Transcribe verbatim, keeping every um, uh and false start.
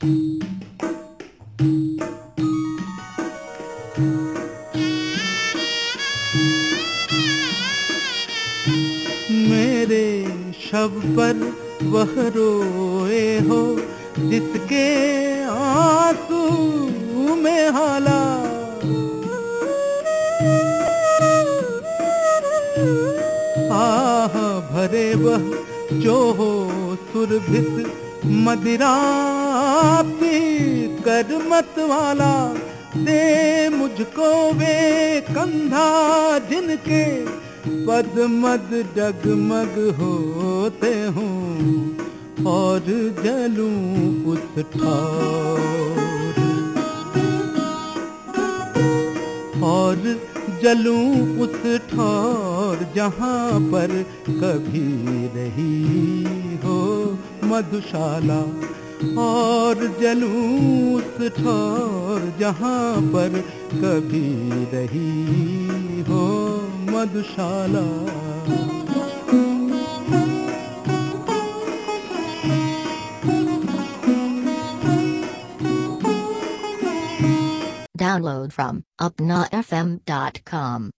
मेरे शब पर वह रोए हो जिसके आंसू में हाला, आह भरे वह जो हो सुरभित मदिरा पी कर मत वाला, दे मुझको वे कंधा जिनके पद मद डगमग होते हूँ और जलूं उस ठौर, और जलूं उस ठौर जहाँ पर कभी रही हो मधुशाला, और जलूं उस ठौर जहाँ पर कभी रही हो मधुशाला। Download from upna f m dot com.